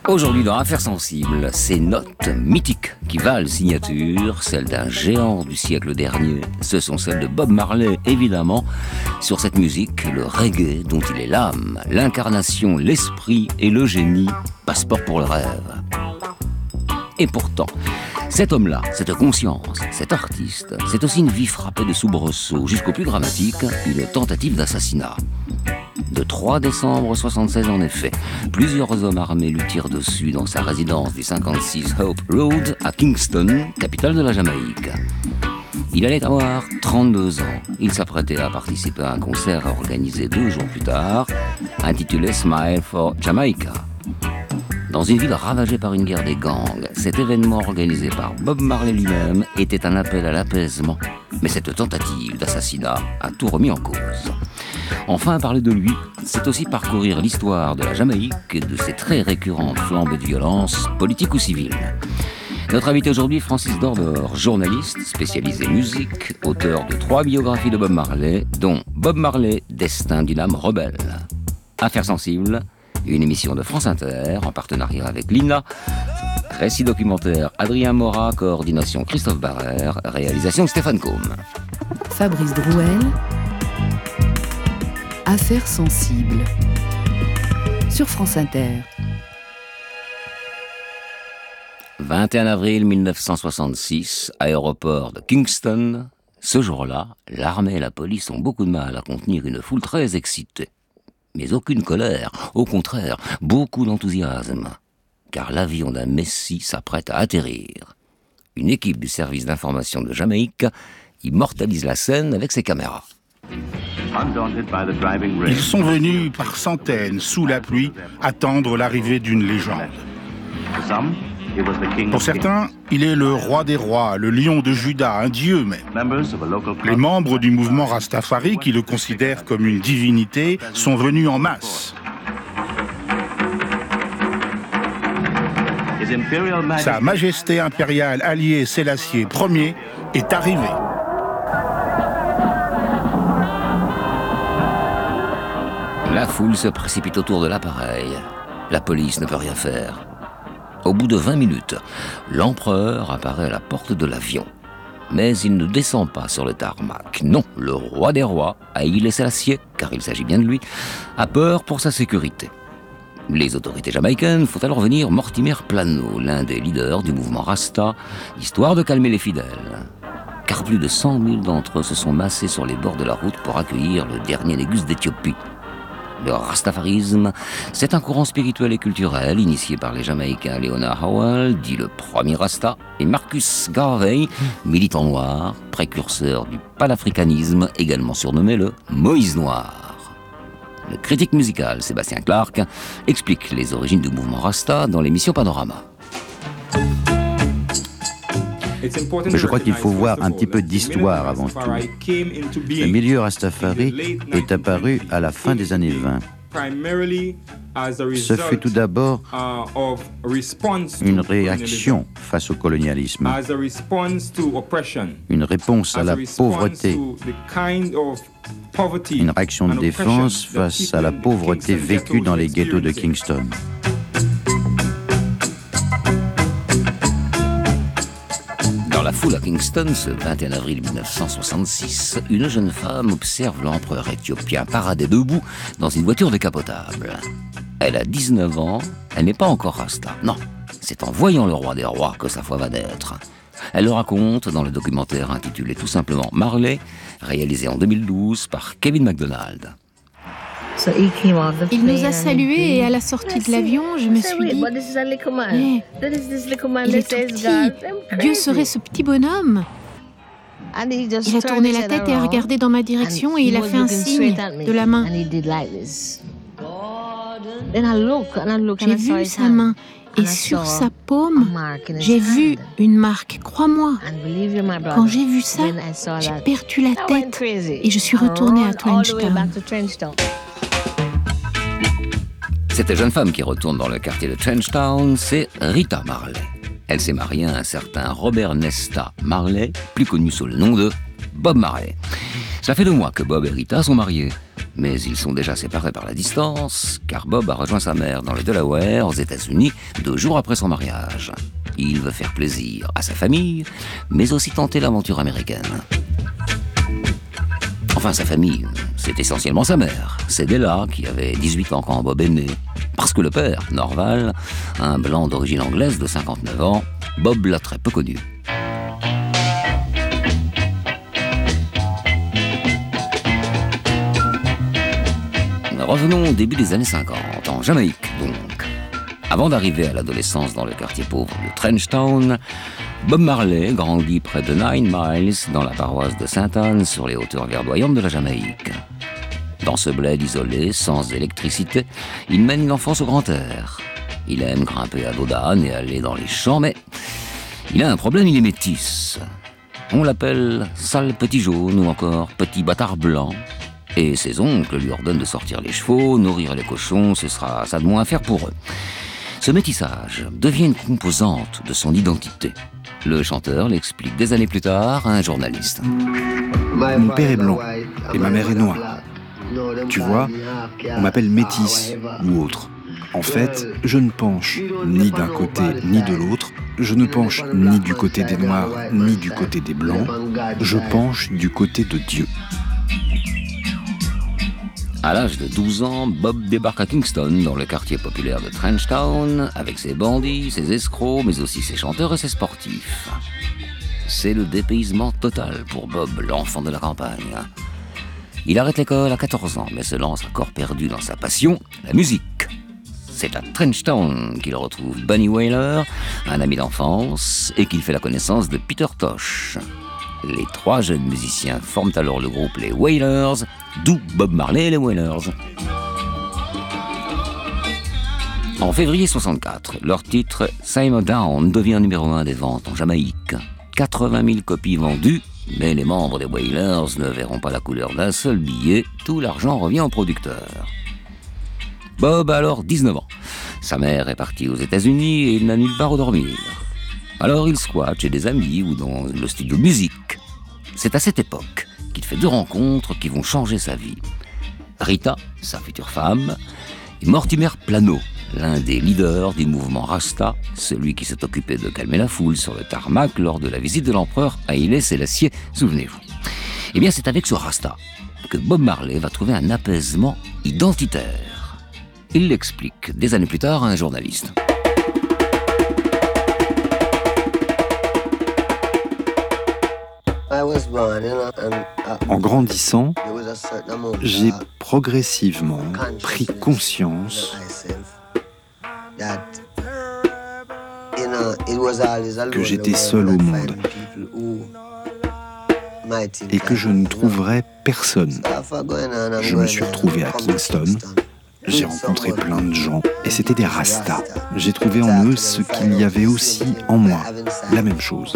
Aujourd'hui dans Affaires sensibles, ces notes mythiques qui valent signature, celles d'un géant du siècle dernier, ce sont celles de Bob Marley, évidemment. Sur cette musique, le reggae dont il est l'âme, l'incarnation, l'esprit et le génie, passeport pour le rêve. Et pourtant, cet homme-là, cette conscience, cet artiste, c'est aussi une vie frappée de soubresauts, jusqu'au plus dramatique, une tentative d'assassinat. De 3 décembre 1976 en effet, plusieurs hommes armés lui tirent dessus dans sa résidence du 56 Hope Road à Kingston, capitale de la Jamaïque. Il allait avoir 32 ans. Il s'apprêtait à participer à un concert organisé 2 jours plus tard, intitulé Smile for Jamaica. Dans une ville ravagée par une guerre des gangs, cet événement organisé par Bob Marley lui-même était un appel à l'apaisement. Mais cette tentative d'assassinat a tout remis en cause. Enfin, parler de lui, c'est aussi parcourir l'histoire de la Jamaïque et de ses très récurrentes flambées de violence, politiques ou civiles. Notre invité aujourd'hui, Francis Dorber, journaliste, spécialisé musique, auteur de 3 biographies de Bob Marley, dont Bob Marley, destin d'une âme rebelle. Affaires sensibles, une émission de France Inter, en partenariat avec l'INA. Récit documentaire Adrien Morat, coordination Christophe Barrère, réalisation Stéphane Combe. Fabrice Drouel, Affaires sensibles, sur France Inter. 21 avril 1966, aéroport de Kingston. Ce jour-là, l'armée et la police ont beaucoup de mal à contenir une foule très excitée. Mais aucune colère, au contraire, beaucoup d'enthousiasme. Car l'avion d'un messie s'apprête à atterrir. Une équipe du service d'information de Jamaïque immortalise la scène avec ses caméras. Ils sont venus par centaines, sous la pluie, attendre l'arrivée d'une légende. Pour certains, il est le roi des rois, le lion de Juda, un dieu même. Les membres du mouvement Rastafari, qui le considèrent comme une divinité, sont venus en masse. Sa Majesté impériale alliée Sélassié Ier est arrivée. La foule se précipite autour de l'appareil. La police ne peut rien faire. Au bout de 20 minutes, l'empereur apparaît à la porte de l'avion. Mais il ne descend pas sur le tarmac. Non, le roi des rois, Haïlé Sélassié, car il s'agit bien de lui, a peur pour sa sécurité. Les autorités jamaïcaines font alors venir Mortimer Plano, l'un des leaders du mouvement Rasta, histoire de calmer les fidèles. Car plus de 100 000 d'entre eux se sont massés sur les bords de la route pour accueillir le dernier négus d'Éthiopie. Le rastafarisme, c'est un courant spirituel et culturel initié par les Jamaïcains Leonard Howell, dit le premier Rasta, et Marcus Garvey, militant noir, précurseur du panafricanisme, également surnommé le Moïse Noir. Le critique musical Sébastien Clark explique les origines du mouvement Rasta dans l'émission Panorama. Je crois qu'il faut voir un petit peu d'histoire avant tout. Le milieu Rastafari est apparu à la fin des années 20. Ce fut tout d'abord une réaction face au colonialisme, une réponse à la pauvreté, une réaction de défense face à la pauvreté vécue dans les ghettos de Kingston. Dans la foule à Kingston, ce 21 avril 1966, une jeune femme observe l'empereur éthiopien parader debout dans une voiture décapotable. Elle a 19 ans, elle n'est pas encore rasta. Non, c'est en voyant le roi des rois que sa foi va naître. Elle le raconte dans le documentaire intitulé tout simplement Marley, réalisé en 2012 par Kevin MacDonald. Il nous a salués et à la sortie de l'avion, je me suis dit il est tout petit. Dieu serait ce petit bonhomme. Il a tourné la tête et a regardé dans ma direction et il a fait un signe de la main. J'ai vu sa main et sur sa paume, j'ai vu une marque, crois-moi. Quand j'ai vu ça, j'ai perdu la tête et je suis retournée à Trenchtown. Cette jeune femme qui retourne dans le quartier de Trenchtown, c'est Rita Marley. Elle s'est mariée à un certain Robert Nesta Marley, plus connu sous le nom de Bob Marley. Ça fait 2 mois que Bob et Rita sont mariés. Mais ils sont déjà séparés par la distance, car Bob a rejoint sa mère dans le Delaware, aux États-Unis, 2 jours après son mariage. Il veut faire plaisir à sa famille, mais aussi tenter l'aventure américaine. Enfin, sa famille, c'est essentiellement sa mère, Cédella, qui avait 18 ans quand Bob est né. Parce que le père, Norval, un blanc d'origine anglaise de 59 ans, Bob l'a très peu connu. Revenons au début des années 50, en Jamaïque donc. Avant d'arriver à l'adolescence dans le quartier pauvre de Trenchtown, Bob Marley grandit près de 9 Miles, dans la paroisse de Sainte-Anne, sur les hauteurs verdoyantes de la Jamaïque. Dans ce bled isolé, sans électricité, il mène une enfance au grand air. Il aime grimper à dos d'âne et aller dans les champs, mais il a un problème, il est métis. On l'appelle sale petit jaune ou encore petit bâtard blanc. Et ses oncles lui ordonnent de sortir les chevaux, nourrir les cochons, ce sera ça de moins à faire pour eux. Ce métissage devient une composante de son identité. Le chanteur l'explique des années plus tard à un journaliste. Mon père est blanc et ma mère est noire. Tu vois, on m'appelle métisse ou autre. En fait, je ne penche ni d'un côté ni de l'autre. Je ne penche ni du côté des noirs ni du côté des blancs. Je penche du côté de Dieu. À l'âge de 12 ans, Bob débarque à Kingston, dans le quartier populaire de Trenchtown, avec ses bandits, ses escrocs, mais aussi ses chanteurs et ses sportifs. C'est le dépaysement total pour Bob, l'enfant de la campagne. Il arrête l'école à 14 ans, mais se lance à corps perdu dans sa passion, la musique. C'est à Trenchtown qu'il retrouve Bunny Wailer, un ami d'enfance, et qu'il fait la connaissance de Peter Tosh. Les 3 jeunes musiciens forment alors le groupe les Wailers, d'où Bob Marley et les Wailers. En février 64, leur titre « Simmer Down » devient numéro 1 des ventes en Jamaïque. 80 000 copies vendues, mais les membres des Wailers ne verront pas la couleur d'un seul billet, tout l'argent revient au producteur. Bob a alors 19 ans. Sa mère est partie aux États-Unis et il n'a nulle part où dormir. Alors il squatte chez des amis ou dans le studio de musique. C'est à cette époque qu'il fait 2 rencontres qui vont changer sa vie. Rita, sa future femme, et Mortimer Plano, l'un des leaders du mouvement Rasta, celui qui s'est occupé de calmer la foule sur le tarmac lors de la visite de l'empereur Haïlé Sélassié, souvenez-vous. Eh bien c'est avec ce Rasta que Bob Marley va trouver un apaisement identitaire. Il l'explique des années plus tard à un journaliste. En grandissant, j'ai progressivement pris conscience que j'étais seul au monde et que je ne trouverais personne. Je me suis retrouvé à Kingston, j'ai rencontré plein de gens et c'était des Rastas. J'ai trouvé en eux ce qu'il y avait aussi en moi, la même chose.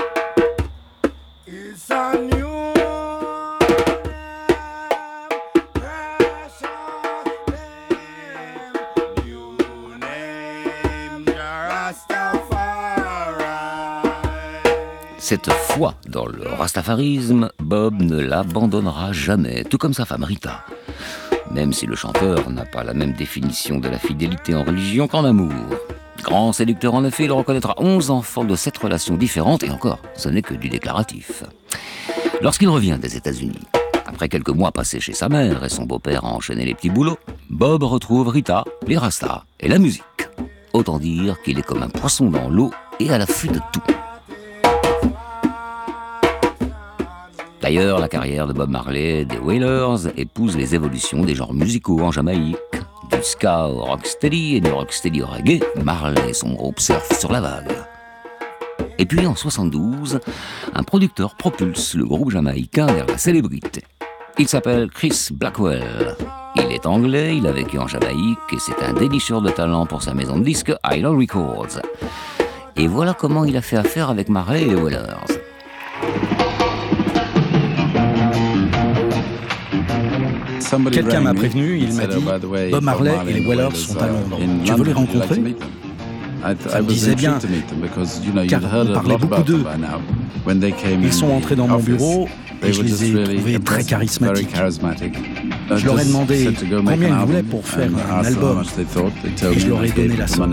Cette foi dans le rastafarisme, Bob ne l'abandonnera jamais, tout comme sa femme Rita. Même si le chanteur n'a pas la même définition de la fidélité en religion qu'en amour. Grand séducteur en effet, il reconnaîtra 11 enfants de 7 relations différentes, et encore, ce n'est que du déclaratif. Lorsqu'il revient des États-Unis, après quelques mois passés chez sa mère et son beau-père a enchaîné les petits boulots, Bob retrouve Rita, les rastas et la musique. Autant dire qu'il est comme un poisson dans l'eau et à l'affût de tout. D'ailleurs, la carrière de Bob Marley et des Wailers épouse les évolutions des genres musicaux en Jamaïque. Du ska au rocksteady et du rocksteady au reggae, Marley et son groupe surfent sur la vague. Et puis en 72, un producteur propulse le groupe jamaïcain vers la célébrité. Il s'appelle Chris Blackwell. Il est anglais, il a vécu en Jamaïque et c'est un dénicheur de talent pour sa maison de disques Island Records. Et voilà comment il a fait affaire avec Marley et les Wailers. Quelqu'un m'a prévenu, il m'a dit « Bob Marley et les Wailers sont à Londres. Tu veux les rencontrer ?» Ça me disait bien, car on parlait beaucoup d'eux. Ils sont entrés dans mon bureau et je les ai trouvés très charismatiques. Je leur ai demandé combien ils voulaient pour faire un album. Et je leur ai donné la somme.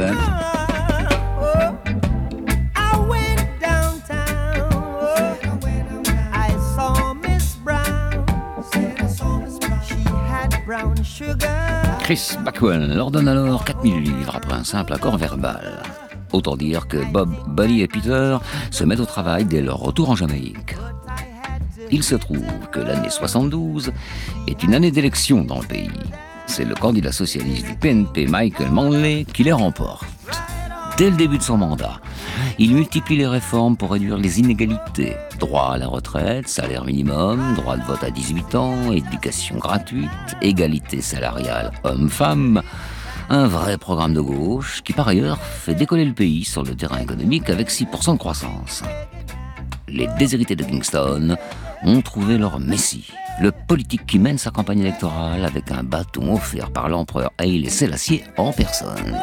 Chris Blackwell leur donne alors 4000 livres après un simple accord verbal. Autant dire que Bob, Buddy et Peter se mettent au travail dès leur retour en Jamaïque. Il se trouve que l'année 72 est une année d'élection dans le pays. C'est le candidat socialiste du PNP, Michael Manley, qui les remporte. Dès le début de son mandat, il multiplie les réformes pour réduire les inégalités. Droit à la retraite, salaire minimum, droit de vote à 18 ans, éducation gratuite, égalité salariale homme-femme. Un vrai programme de gauche qui, par ailleurs, fait décoller le pays sur le terrain économique avec 6% de croissance. Les déshérités de Kingston ont trouvé leur messie. Le politique qui mène sa campagne électorale avec un bâton offert par l'empereur Haïlé Sélassié en personne.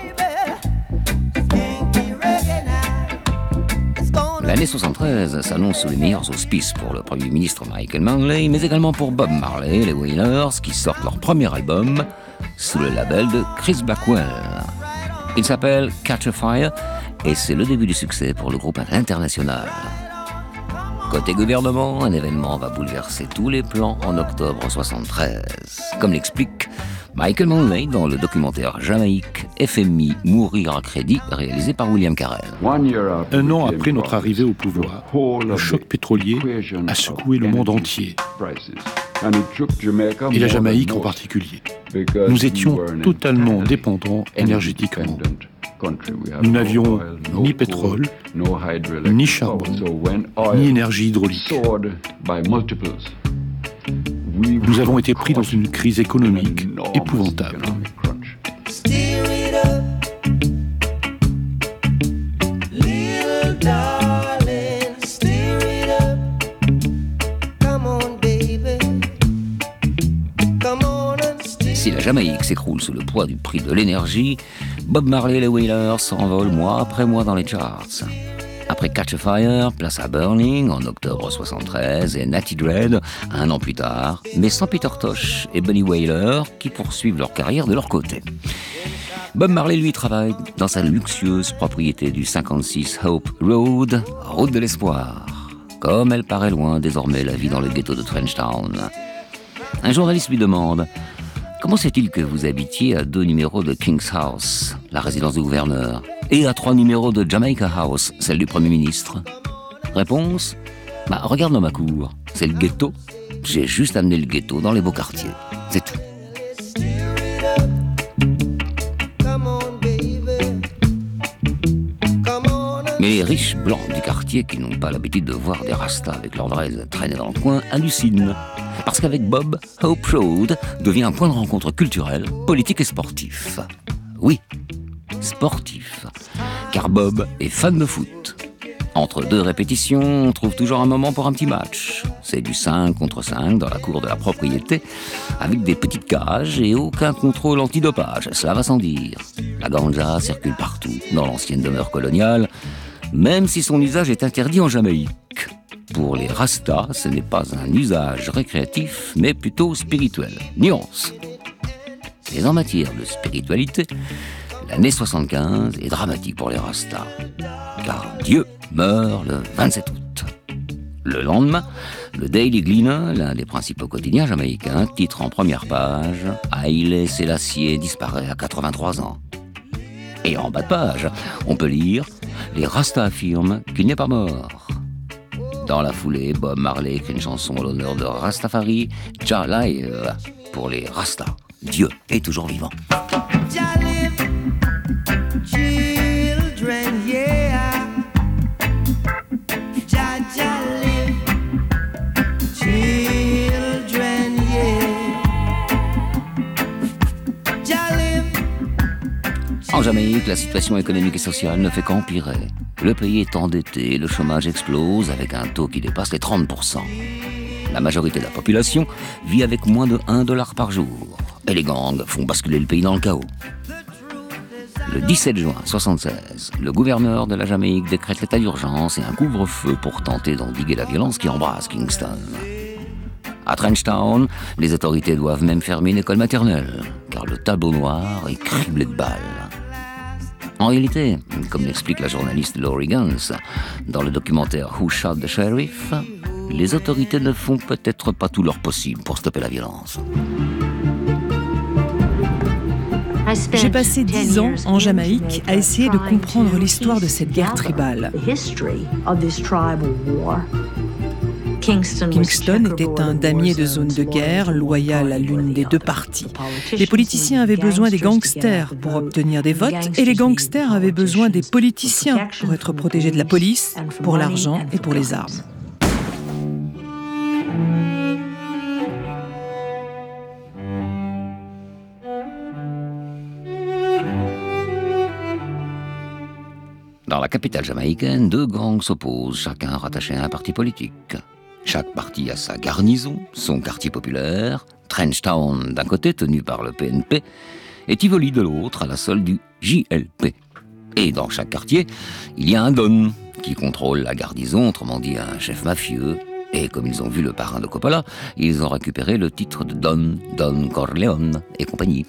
L'année 73 s'annonce sous les meilleurs auspices pour le Premier ministre Michael Manley, mais également pour Bob Marley et les Wailers qui sortent leur premier album sous le label de Chris Blackwell. Il s'appelle Catch a Fire et c'est le début du succès pour le groupe international. Côté gouvernement, un événement va bouleverser tous les plans en octobre 73, comme l'explique Michael Manley dans le documentaire Jamaïque, FMI, Mourir à crédit, réalisé par William Carell. Un an après notre arrivée au pouvoir, le choc pétrolier a secoué le monde entier, et la Jamaïque en particulier. Nous étions totalement dépendants énergétiquement. Nous n'avions ni pétrole, ni charbon, ni énergie hydraulique. Nous avons été pris dans une crise économique épouvantable. Si la Jamaïque s'écroule sous le poids du prix de l'énergie, Bob Marley et les Wailers s'envolent mois après mois dans les charts. Après Catch a Fire, place à Burning en octobre 73 et Natty Dread un an plus tard, mais sans Peter Tosh et Bunny Wailer qui poursuivent leur carrière de leur côté. Bob Marley, lui, travaille dans sa luxueuse propriété du 56 Hope Road, route de l'espoir. Comme elle paraît loin désormais la vie dans le ghetto de Trenchtown. Un journaliste lui demande « Comment se fait-il que vous habitiez à 2 numéros de King's House, la résidence du gouverneur, et à 3 numéros de Jamaica House, celle du Premier ministre ?» Réponse : regarde dans ma cour, c'est le ghetto. J'ai juste amené le ghetto dans les beaux quartiers. C'est tout. Mais les riches blancs du quartier qui n'ont pas l'habitude de voir des rastas avec leurs dreads traîner dans le coin hallucinent. Parce qu'avec Bob, Hope Road devient un point de rencontre culturel, politique et sportif. Oui, sportif. Car Bob est fan de foot. Entre 2 répétitions, on trouve toujours un moment pour un petit match. C'est du 5 contre 5 dans la cour de la propriété, avec des petites cages et aucun contrôle antidopage, cela va sans dire. La ganja circule partout, dans l'ancienne demeure coloniale, même si son usage est interdit en Jamaïque. Pour les Rastas, ce n'est pas un usage récréatif, mais plutôt spirituel. Nuance. Mais en matière de spiritualité, l'année 75 est dramatique pour les Rastas. Car Dieu meurt le 27 août. Le lendemain, le Daily Gleaner, l'un des principaux quotidiens jamaïcains, titre en première page « Haïlé Sélassié disparaît à 83 ans ». Et en bas de page, on peut lire « Les Rastas affirment qu'il n'est pas mort ». Dans la foulée, Bob Marley écrit une chanson en l'honneur de Rastafari, Jah Live, pour les Rastas. Dieu est toujours vivant. Jah live, children, yeah. Jah live, children, yeah. Jah live. En Jamaïque, la situation économique et sociale ne fait qu'empirer. Le pays est endetté, le chômage explose avec un taux qui dépasse les 30%. La majorité de la population vit avec moins de $1 par jour. Et les gangs font basculer le pays dans le chaos. Le 17 juin 1976, le gouverneur de la Jamaïque décrète l'état d'urgence et un couvre-feu pour tenter d'endiguer la violence qui embrase Kingston. À Trenchtown, les autorités doivent même fermer une école maternelle, car le tableau noir est criblé de balles. En réalité, comme l'explique la journaliste Laurie Guns dans le documentaire Who Shot the Sheriff, les autorités ne font peut-être pas tout leur possible pour stopper la violence. J'ai passé 10 ans en Jamaïque à essayer de comprendre l'histoire de cette guerre tribale. Kingston était un damier de zone de guerre, loyal à l'une des deux parties. Les politiciens avaient besoin des gangsters pour obtenir des votes, et les gangsters avaient besoin des politiciens pour être protégés de la police, pour l'argent et pour les armes. Dans la capitale jamaïcaine, 2 gangs s'opposent, chacun rattaché à un parti politique. Chaque parti a sa garnison, son quartier populaire, Trenchtown d'un côté tenu par le PNP, et Tivoli de l'autre à la solde du JLP. Et dans chaque quartier, il y a un Don qui contrôle la garnison, autrement dit un chef mafieux. Et comme ils ont vu le parrain de Coppola, ils ont récupéré le titre de Don Corleone et compagnie.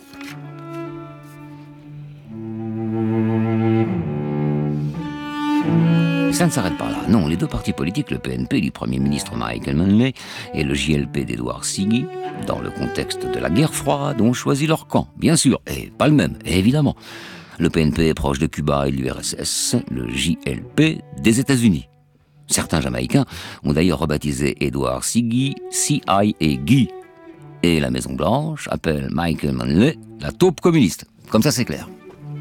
Ça ne s'arrête pas là. Non, les 2 partis politiques, le PNP du Premier ministre Michael Manley et le JLP d'Edward Siggy, dans le contexte de la guerre froide, ont choisi leur camp, bien sûr, et pas le même, évidemment. Le PNP est proche de Cuba et de l'URSS, le JLP des États-Unis. Certains Jamaïcains ont d'ailleurs rebaptisé Edward Siggy CIA Guy. Et la Maison-Blanche appelle Michael Manley la taupe communiste. Comme ça, c'est clair.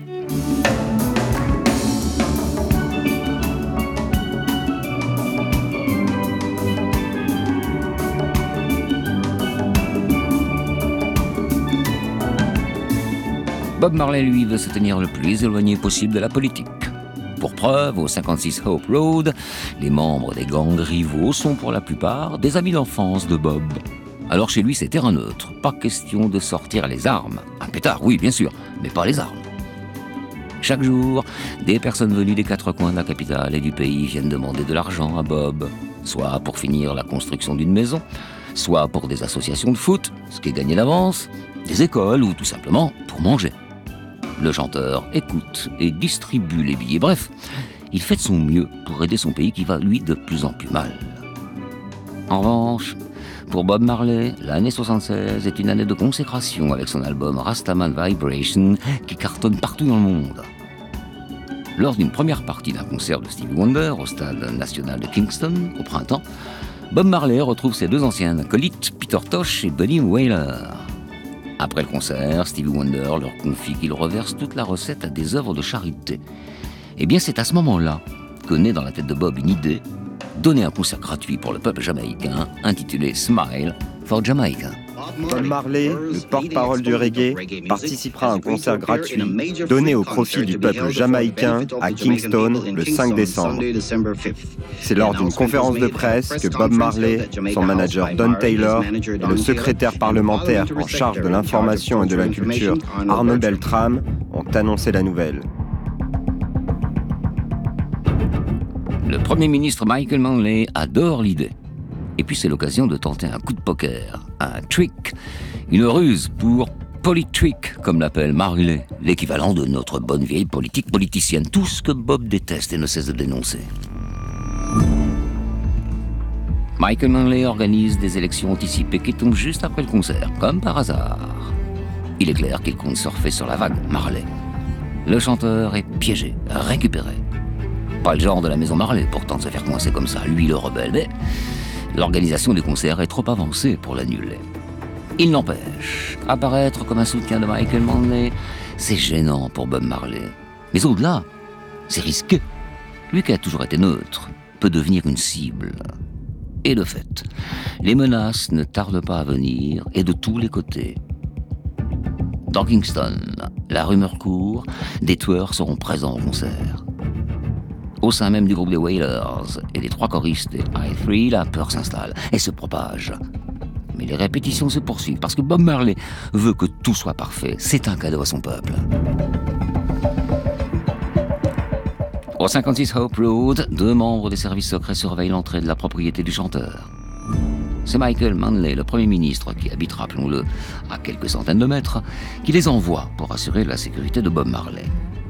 Bob Marley, lui, veut se tenir le plus éloigné possible de la politique. Pour preuve, au 56 Hope Road, les membres des gangs rivaux sont pour la plupart des amis d'enfance de Bob. Alors chez lui, c'est terrain neutre. Pas question de sortir les armes. Un pétard, oui, bien sûr, mais pas les armes. Chaque jour, des personnes venues des 4 coins de la capitale et du pays viennent demander de l'argent à Bob, soit pour finir la construction d'une maison, soit pour des associations de foot, ce qui est gagné d'avance, des écoles ou tout simplement pour manger. Le chanteur écoute et distribue les billets. Bref, il fait de son mieux pour aider son pays qui va, lui, de plus en plus mal. En revanche, pour Bob Marley, l'année 76 est une année de consécration avec son album Rastaman Vibration qui cartonne partout dans le monde. Lors d'une première partie d'un concert de Stevie Wonder au stade national de Kingston au printemps, Bob Marley retrouve ses 2 anciens acolytes, Peter Tosh et Bunny Wailer. Après le concert, Stevie Wonder leur confie qu'il reverse toute la recette à des œuvres de charité. Eh bien, c'est à ce moment-là que naît dans la tête de Bob une idée, donner un concert gratuit pour le peuple jamaïcain, intitulé Smile for Jamaica. Bob Marley, le porte-parole du reggae, participera à un concert gratuit donné au profit du peuple jamaïcain à Kingston le 5 décembre. C'est lors d'une conférence de presse que Bob Marley, son manager Don Taylor et le secrétaire parlementaire en charge de l'information et de la culture Arno Beltram ont annoncé la nouvelle. Le Premier ministre Michael Manley adore l'idée. Et puis c'est l'occasion de tenter un coup de poker, un trick, une ruse pour politrick, comme l'appelle Marley, l'équivalent de notre bonne vieille politique politicienne, tout ce que Bob déteste et ne cesse de dénoncer. Michael Manley organise des élections anticipées qui tombent juste après le concert, comme par hasard. Il est clair qu'il compte surfer sur la vague Marley. Le chanteur est piégé, récupéré. Pas le genre de la maison Marley, pourtant, de se faire coincer comme ça, lui le rebelle, mais l'organisation des concerts est trop avancée pour l'annuler. Il n'empêche, apparaître comme un soutien de Michael Manley, c'est gênant pour Bob Marley. Mais au-delà, c'est risqué. Lui qui a toujours été neutre, peut devenir une cible. Et de fait, les menaces ne tardent pas à venir, et de tous les côtés. Dans Kingston, la rumeur court, des tueurs seront présents au concert. Au sein même du groupe des Wailers et des 3 choristes des I3, la peur s'installe et se propage. Mais les répétitions se poursuivent parce que Bob Marley veut que tout soit parfait. C'est un cadeau à son peuple. Au 56 Hope Road, 2 membres des services secrets surveillent l'entrée de la propriété du chanteur. c'est Michael Manley, le Premier ministre, qui habite, rappelons-le, à quelques centaines de mètres, qui les envoie pour assurer la sécurité de Bob Marley.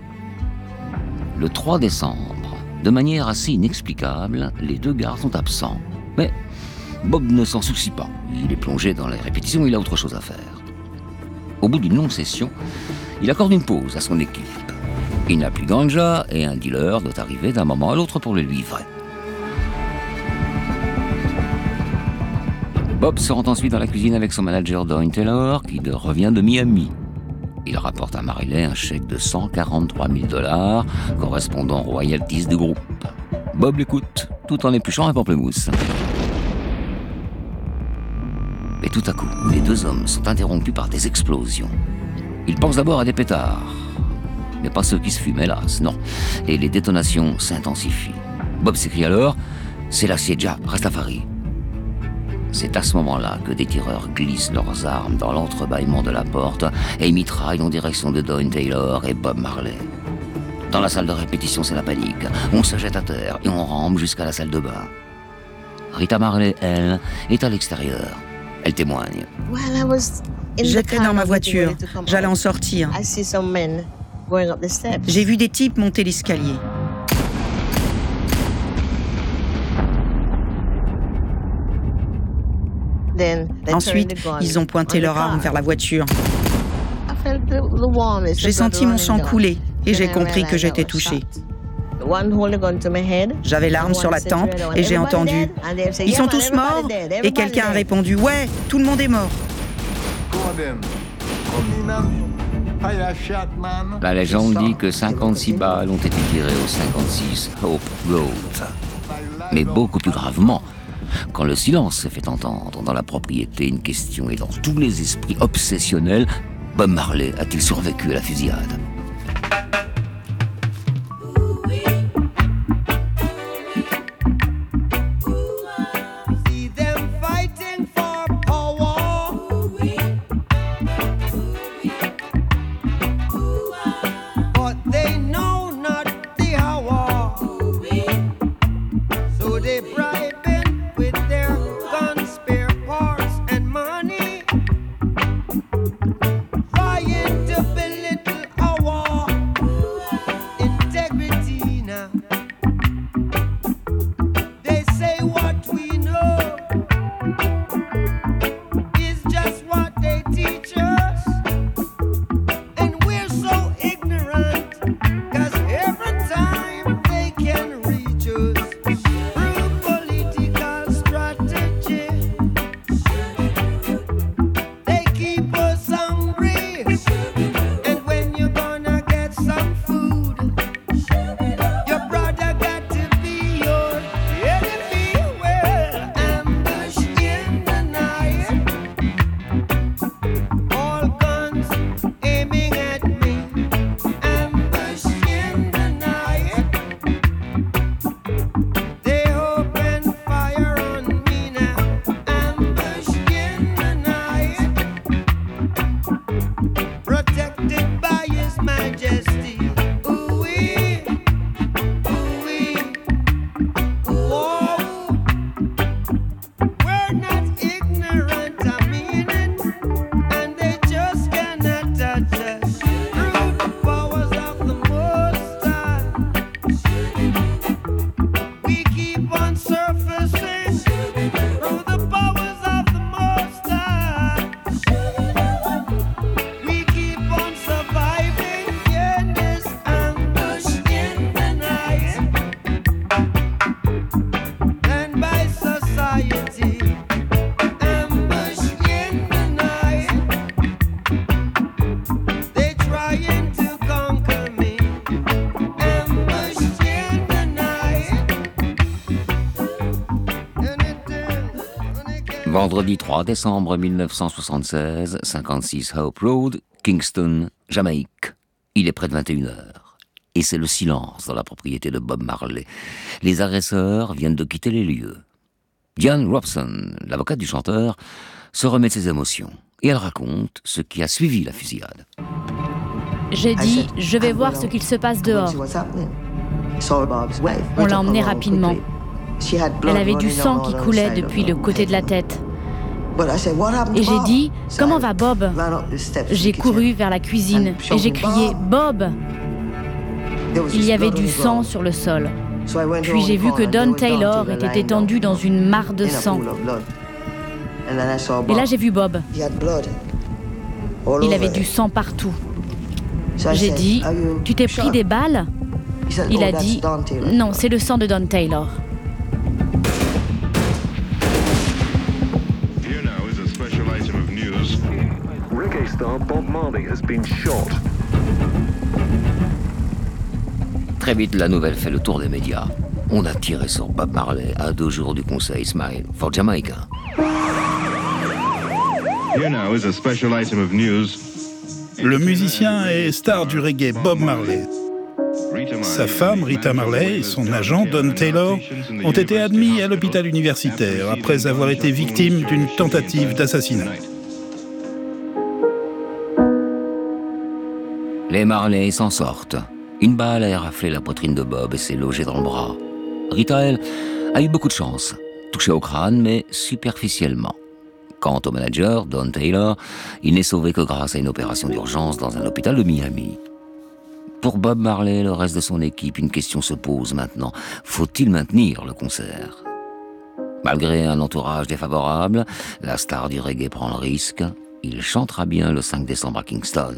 Le 3 décembre, de manière assez inexplicable, les deux gardes sont absents. Mais Bob ne s'en soucie pas. Il est plongé dans les répétitions, il a autre chose à faire. Au bout d'une longue session, il accorde une pause à son équipe. Il n'a plus de ganja et un dealer doit arriver d'un moment à l'autre pour le livrer. Bob se rend ensuite dans la cuisine avec son manager Doyne Taylor, qui revient de Miami. Il rapporte à Marley un chèque de 143 000 $, correspondant aux royalties du groupe. Bob l'écoute, tout en épluchant un pamplemousse. Mais tout à coup, les deux hommes sont interrompus par des explosions. Ils pensent d'abord à des pétards, mais pas ceux qui se fument, hélas, non. Et les détonations s'intensifient. Bob s'écrie alors « C'est la Sieja, Rastafari ». C'est à ce moment-là que des tireurs glissent leurs armes dans l'entrebâillement de la porte et mitraillent en direction de Doyne Taylor et Bob Marley. Dans la salle de répétition, c'est la panique. On se jette à terre et on rampe jusqu'à la salle de bain. Rita Marley, elle, est à l'extérieur. Elle témoigne. J'étais dans ma voiture. J'allais en sortir. J'ai vu des types monter l'escalier. Ensuite, ils ont pointé leur arme vers la voiture. J'ai senti mon sang couler et j'ai compris que j'étais touchée. J'avais l'arme sur la tempe et j'ai entendu « Ils sont tous morts ?» et quelqu'un a répondu « Ouais, tout le monde est mort. » La légende dit que 56 balles ont été tirées au 56 Hope Road. Mais beaucoup plus gravement, quand le silence se fait entendre dans la propriété, une question est dans tous les esprits obsessionnels. Bob Marley a-t-il survécu à la fusillade ? Vendredi 3 décembre 1976, 56 Hope Road, Kingston, Jamaïque. Il est près de 21h. Et c'est le silence dans la propriété de Bob Marley. Les agresseurs viennent de quitter les lieux. Diane Robson, l'avocate du chanteur, se remet de ses émotions. Et elle raconte ce qui a suivi la fusillade. J'ai dit, je vais voir ce qu'il se passe dehors. On l'a emmenée rapidement. Elle avait du sang qui coulait depuis le côté de la tête. Et j'ai dit « Comment va Bob ?» J'ai couru vers la cuisine et j'ai crié « Bob !» Il y avait du sang sur le sol. Puis j'ai vu que Don Taylor était étendu dans une mare de sang. Et là j'ai vu Bob. Il avait du sang partout. J'ai dit « Tu t'es pris des balles ?» Il a dit « Non, c'est le sang de Don Taylor. » Très vite, la nouvelle fait le tour des médias. On a tiré sur Bob Marley à 2 jours du conseil Smile for Jamaica. Le musicien et star du reggae Bob Marley, sa femme Rita Marley et son agent Don Taylor ont été admis à l'hôpital universitaire après avoir été victimes d'une tentative d'assassinat. Les Marley s'en sortent. Une balle a raflé la poitrine de Bob et s'est logée dans le bras. Rita, elle, a eu beaucoup de chance. Touchée au crâne, mais superficiellement. Quant au manager, Don Taylor, il n'est sauvé que grâce à une opération d'urgence dans un hôpital de Miami. Pour Bob Marley et le reste de son équipe, une question se pose maintenant. Faut-il maintenir le concert ? Malgré un entourage défavorable, la star du reggae prend le risque. Il chantera bien le 5 décembre à Kingston.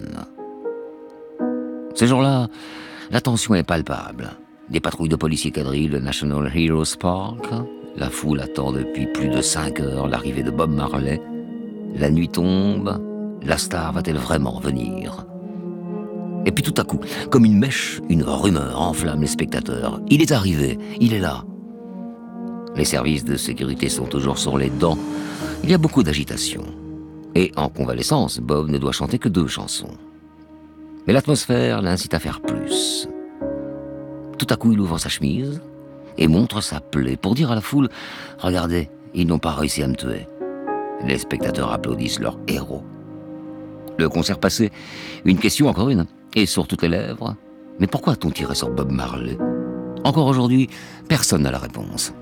Ce jour-là, la tension est palpable. Des patrouilles de policiers quadrillent le National Heroes Park. La foule attend depuis plus de 5 heures l'arrivée de Bob Marley. La nuit tombe. La star va-t-elle vraiment venir ? Et puis tout à coup, comme une mèche, une rumeur enflamme les spectateurs. Il est arrivé, il est là. Les services de sécurité sont toujours sur les dents. Il y a beaucoup d'agitation. Et en convalescence, Bob ne doit chanter que 2 chansons. Mais l'atmosphère l'incite à faire plus. Tout à coup, il ouvre sa chemise et montre sa plaie pour dire à la foule « Regardez, ils n'ont pas réussi à me tuer. » Les spectateurs applaudissent leur héros. Le concert passé, une question, encore une, et sur toutes les lèvres. Mais pourquoi a-t-on tiré sur Bob Marley ? Encore aujourd'hui, personne n'a la réponse.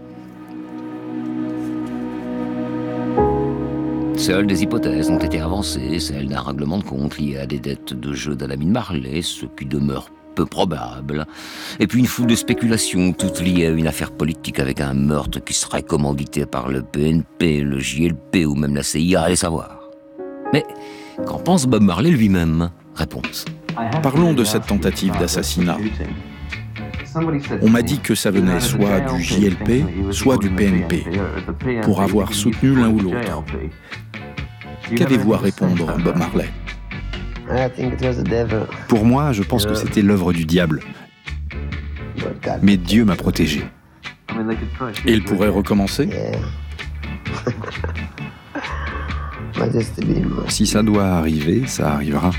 Seules des hypothèses ont été avancées, celle d'un règlement de compte lié à des dettes de jeu d'Alamine Marley, ce qui demeure peu probable. Et puis une foule de spéculations, toutes liées à une affaire politique avec un meurtre qui serait commandité par le PNP, le JLP ou même la CIA, allez savoir. Mais qu'en pense Bob Marley lui-même ? Réponse. Parlons de cette tentative d'assassinat. On m'a dit que ça venait soit du JLP, soit du PNP, pour avoir soutenu l'un ou l'autre. Qu'avez-vous à répondre, Bob Marley ? Pour moi, je pense que c'était l'œuvre du diable. Mais Dieu m'a protégé. Et il pourrait recommencer ? Si ça doit arriver, ça arrivera.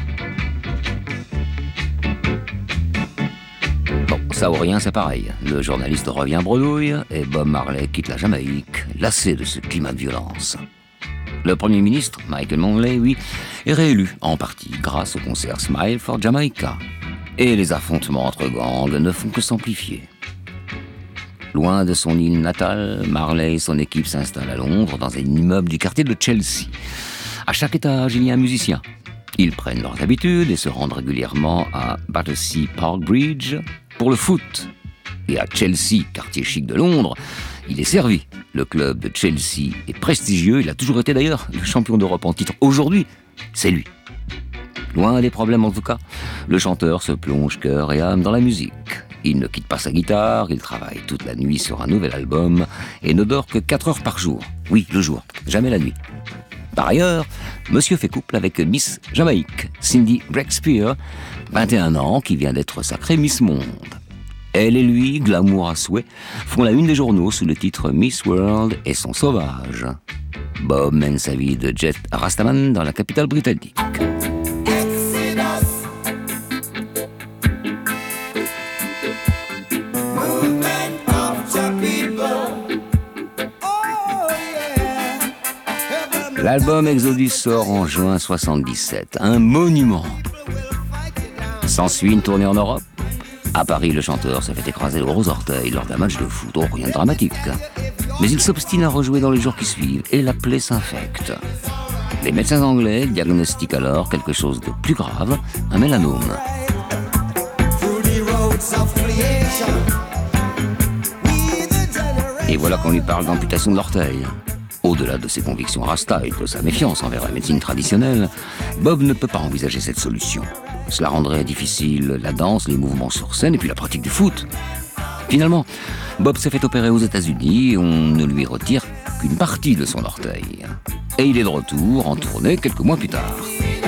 Bon, ça ou rien, c'est pareil. Le journaliste revient bredouille et Bob Marley quitte la Jamaïque, lassé de ce climat de violence. Le Premier ministre, Michael Manley, lui, est réélu, en partie grâce au concert Smile for Jamaica. Et les affrontements entre gangs ne font que s'amplifier. Loin de son île natale, Marley et son équipe s'installent à Londres, dans un immeuble du quartier de Chelsea. À chaque étage, il y a un musicien. Ils prennent leurs habitudes et se rendent régulièrement à Battersea Park Bridge pour le foot. Et à Chelsea, quartier chic de Londres, il est servi. Le club de Chelsea est prestigieux, il a toujours été d'ailleurs le champion d'Europe en titre. Aujourd'hui, c'est lui. Loin des problèmes en tout cas, le chanteur se plonge cœur et âme dans la musique. Il ne quitte pas sa guitare, il travaille toute la nuit sur un nouvel album et ne dort que 4 heures par jour. Oui, le jour, jamais la nuit. Par ailleurs, monsieur fait couple avec Miss Jamaïque, Cindy Breakspear, 21 ans, qui vient d'être sacrée Miss Monde. Elle et lui, glamour à souhait, font la une des journaux sous le titre Miss World et son sauvage. Bob mène sa vie de jet Rastaman dans la capitale britannique. L'album Exodus sort en juin 1977, un monument. S'ensuit une tournée en Europe. À Paris, le chanteur se fait écraser le gros orteil lors d'un match de foot. Oh, rien de dramatique. Mais il s'obstine à rejouer dans les jours qui suivent et la plaie s'infecte. Les médecins anglais diagnostiquent alors quelque chose de plus grave, un mélanome. Et voilà qu'on lui parle d'amputation de l'orteil. Au-delà de ses convictions rasta et de sa méfiance envers la médecine traditionnelle, Bob ne peut pas envisager cette solution. Cela rendrait difficile la danse, les mouvements sur scène et puis la pratique du foot. Finalement, Bob s'est fait opérer aux États-Unis et on ne lui retire qu'une partie de son orteil. Et il est de retour en tournée quelques mois plus tard.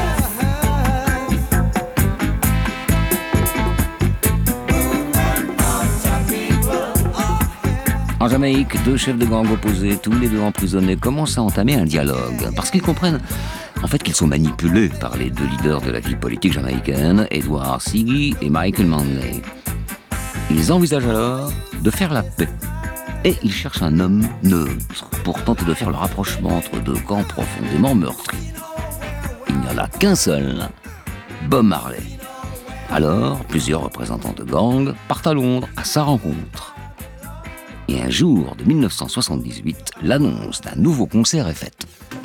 En Jamaïque, deux chefs de gang opposés, tous les deux emprisonnés, commencent à entamer un dialogue, parce qu'ils comprennent en fait qu'ils sont manipulés par les deux leaders de la vie politique jamaïcaine, Edward Seagy et Michael Manley. Ils envisagent alors de faire la paix. Et ils cherchent un homme neutre pour tenter de faire le rapprochement entre deux camps profondément meurtris. Il n'y en a qu'un seul, Bob Marley. Alors, plusieurs représentants de gangs partent à Londres à sa rencontre. Et un jour de 1978, l'annonce d'un nouveau concert est faite.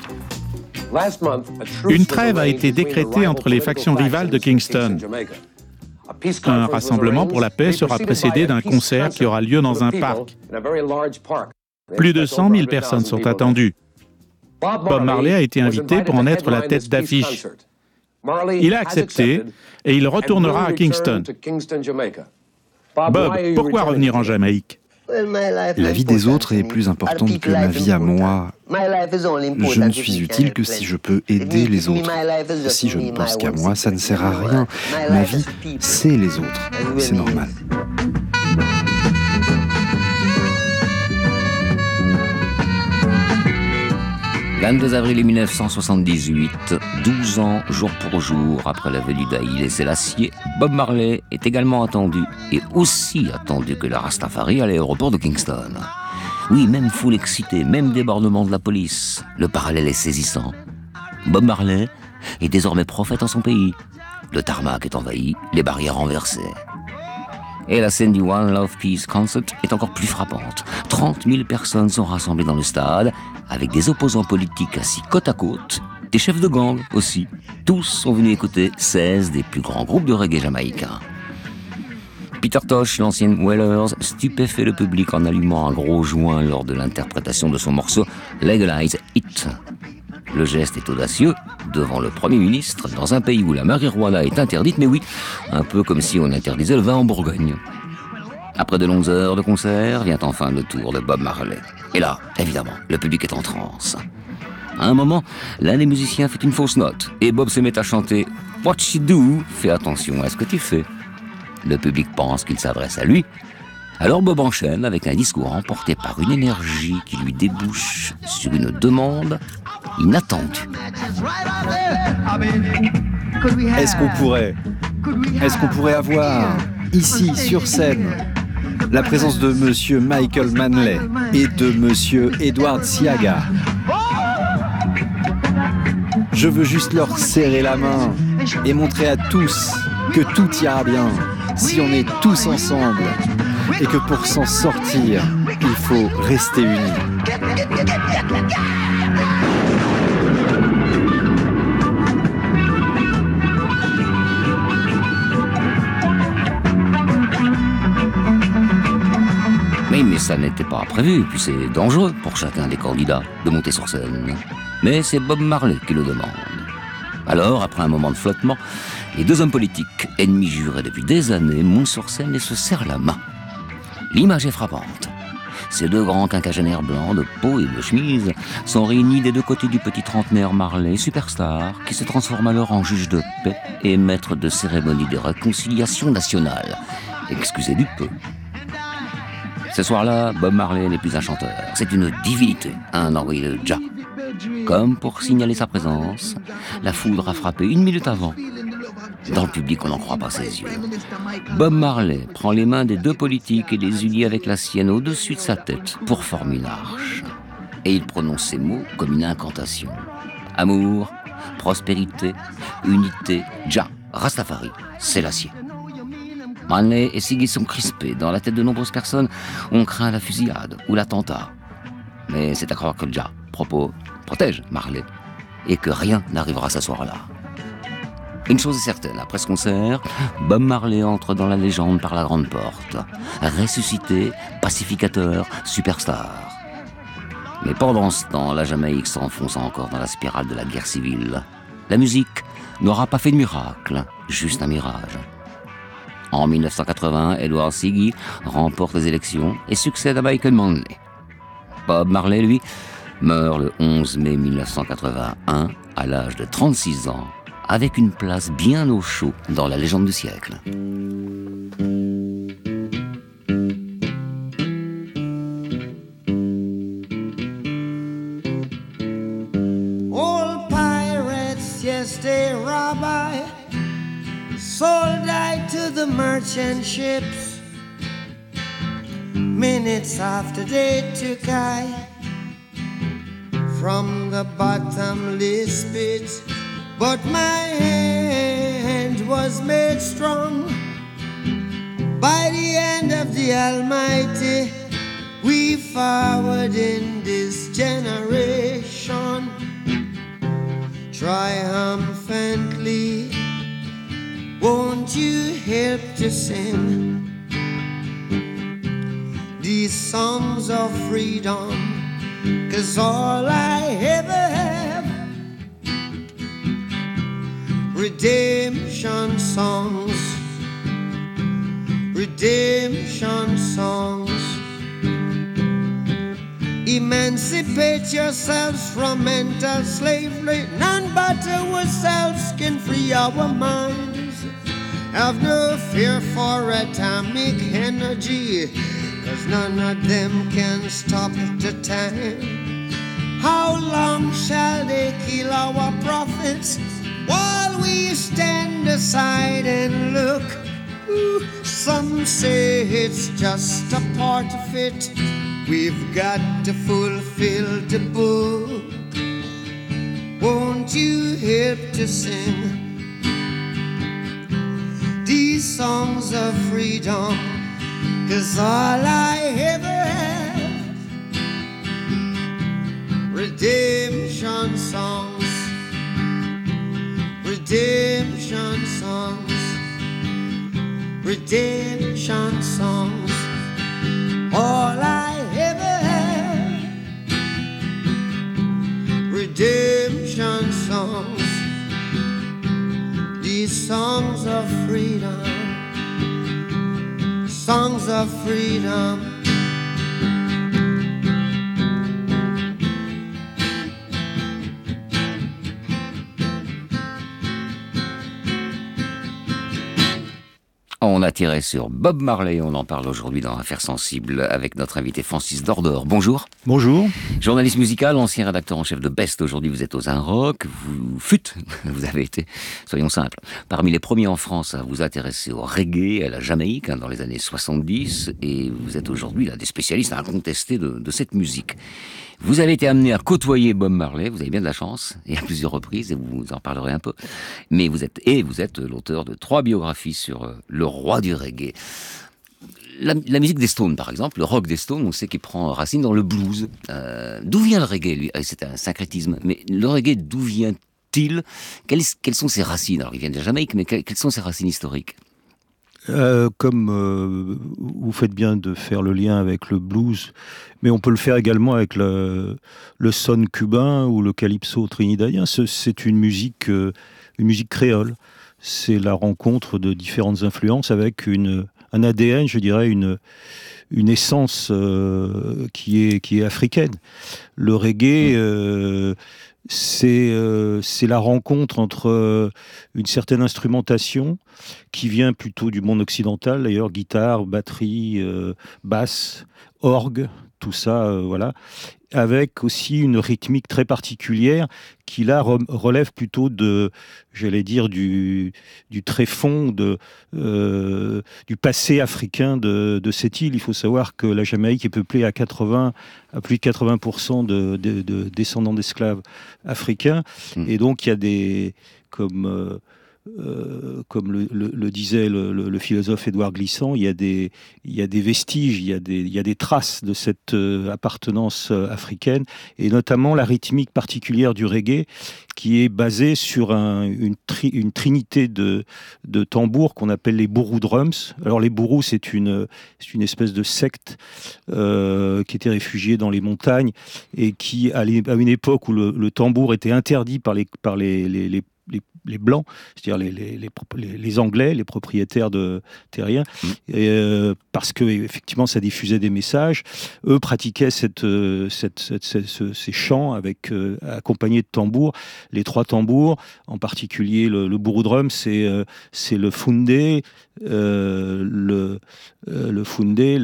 Une trêve a été décrétée entre les factions rivales de Kingston. Un rassemblement pour la paix sera précédé d'un concert qui aura lieu dans un parc. Plus de 100 000 personnes sont attendues. Bob Marley a été invité pour en être la tête d'affiche. Il a accepté et il retournera à Kingston. Bob, pourquoi revenir en Jamaïque ? La vie des autres est plus importante que ma vie à moi. Je ne suis utile que si je peux aider les autres. Si je ne pense qu'à moi, ça ne sert à rien. Ma vie, c'est les autres. C'est normal. Le 22 avril 1978, 12 ans, jour pour jour, après la venue d'Haïlé Sélassié, Bob Marley est également attendu, et aussi attendu que le Rastafari à l'aéroport de Kingston. Oui, même foule excitée, même débordement de la police. Le parallèle est saisissant. Bob Marley est désormais prophète en son pays. Le tarmac est envahi, les barrières renversées. Et la scène du One Love Peace Concert est encore plus frappante. 30 000 personnes sont rassemblées dans le stade, avec des opposants politiques assis côte à côte, des chefs de gang aussi. Tous sont venus écouter 16 des plus grands groupes de reggae jamaïcains. Peter Tosh, l'ancien Wailers, stupéfait le public en allumant un gros joint lors de l'interprétation de son morceau « Legalize It ». Le geste est audacieux, devant le Premier ministre, dans un pays où la marijuana est interdite, mais oui, un peu comme si on interdisait le vin en Bourgogne. Après de longues heures de concert, vient enfin le tour de Bob Marley. Et là, évidemment, le public est en transe. À un moment, l'un des musiciens fait une fausse note, et Bob se met à chanter « What you do ?» Fais attention à ce que tu fais. Le public pense qu'il s'adresse à lui. Alors Bob enchaîne avec un discours emporté par une énergie qui lui débouche sur une demande inattendue. Est-ce qu'on pourrait avoir, ici, sur scène, la présence de Monsieur Michael Manley et de Monsieur Edward Seaga? Je veux juste leur serrer la main et montrer à tous que tout ira bien si on est tous ensemble et que pour s'en sortir, il faut rester unis. Mais ça n'était pas prévu, puis c'est dangereux pour chacun des candidats de monter sur scène. Mais c'est Bob Marley qui le demande. Alors, après un moment de flottement, les deux hommes politiques, ennemis jurés depuis des années, montent sur scène et se serrent la main. L'image est frappante. Ces deux grands quinquagénaires blancs de peau et de chemise sont réunis des deux côtés du petit trentenaire Marley, superstar, qui se transforme alors en juge de paix et maître de cérémonie de réconciliation nationale. Excusez du peu. Ce soir-là, Bob Marley n'est plus un chanteur, c'est une divinité, un envoyé de Jah. Comme pour signaler sa présence, la foudre a frappé 1 minute avant. Dans le public, on n'en croit pas ses yeux. Bob Marley prend les mains des deux politiques et les unit avec la sienne au-dessus de sa tête pour former une arche. Et il prononce ces mots comme une incantation. Amour, prospérité, unité, Jah, Rastafari, Sélassié. Manley et Seagy sont crispés. Dans la tête de nombreuses personnes, on craint la fusillade ou l'attentat. Mais c'est à croire que Jah protège Marley et que rien n'arrivera ce soir-là. Une chose est certaine, après ce concert, Bob Marley entre dans la légende par la grande porte. Ressuscité, pacificateur, superstar. Mais pendant ce temps, la Jamaïque s'enfonce encore dans la spirale de la guerre civile. La musique n'aura pas fait de miracle, juste un mirage. En 1980, Edward Seagy remporte les élections et succède à Michael Manley. Bob Marley, lui, meurt le 11 mai 1981 à l'âge de 36 ans, avec une place bien au chaud dans la légende du siècle. All pirates, yes, they rob I, sold I to the merchant ships. Minutes after they took I from the bottomless pit. But my hand was made strong by the hand of the Almighty. We forward in this generation triumphantly. Won't you help to sing these songs of freedom? 'Cause all I ever have, redemption songs, redemption songs. Emancipate yourselves from mental slavery. None but ourselves can free our minds. Have no fear for atomic energy, 'cause none of them can stop the time. How long shall they kill our prophets while we stand aside and look? Ooh, some say it's just a part of it. We've got to fulfill the book. Won't you help to sing these songs of freedom? 'Cause all I ever have, redemption songs, redemption songs, redemption songs. All I ever have, redemption songs. These songs of freedom, songs of freedom. On a tiré sur Bob Marley, on en parle aujourd'hui dans Affaires sensibles avec notre invité Francis Dordor. Bonjour. Bonjour. Journaliste musical, ancien rédacteur en chef de Best, aujourd'hui vous êtes aux Inrock, vous avez été, soyons simples, parmi les premiers en France à vous intéresser au reggae, à la Jamaïque, dans les années 70, et vous êtes aujourd'hui l'un des spécialistes incontestés de cette musique. Vous avez été amené à côtoyer Bob Marley, vous avez bien de la chance, et à plusieurs reprises, et vous en parlerez un peu. Mais vous êtes l'auteur de 3 biographies sur le roi du reggae. La musique des Stones, par exemple, le rock des Stones, on sait qu'il prend racine dans le blues. D'où vient le reggae, lui ? C'est un syncrétisme, mais le reggae, d'où vient-il ? Quelles sont ses racines ? Alors, il vient de la Jamaïque, mais quelles sont ses racines historiques ? Comme vous faites bien de faire le lien avec le blues, mais on peut le faire également avec le son cubain ou le calypso trinidadien. C'est une musique créole. C'est la rencontre de différentes influences avec un ADN, je dirais, une essence qui est africaine. Le reggae, c'est la rencontre entre une certaine instrumentation qui vient plutôt du monde occidental, d'ailleurs, guitare, batterie, basse, orgue, tout ça, voilà, avec aussi une rythmique très particulière qui là relève plutôt j'allais dire, du tréfonds, du passé africain de cette île. Il faut savoir que la Jamaïque est peuplée à plus de 80% de descendants d'esclaves africains, et donc il y a comme comme le disait le philosophe Édouard Glissant, il y a des vestiges, il y a des traces de cette appartenance africaine, et notamment la rythmique particulière du reggae, qui est basée sur une trinité de tambours qu'on appelle les bourou drums. Alors les bourous, c'est une espèce de secte qui était réfugiée dans les montagnes et qui, à une époque où le tambour était interdit par les blancs, c'est-à-dire les Anglais, les propriétaires terriens, parce que effectivement ça diffusait des messages. Eux pratiquaient ces chants avec accompagnés de tambours. Les 3 tambours, en particulier le bourou drum, c'est le fundé, le fundé,